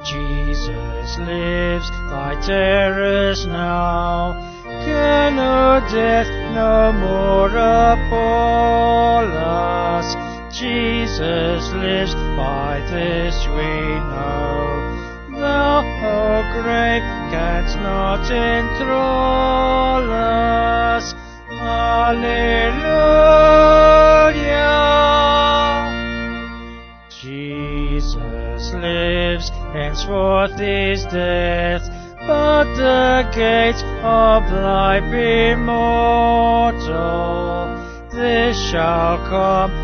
Jesus lives, thy terrors now can no death no more appall us. Jesus lives, by this we know. Thou, O grave, canst not enthrall us. Alleluia! Jesus lives, henceforth is death but the gates of life immortal. This shall come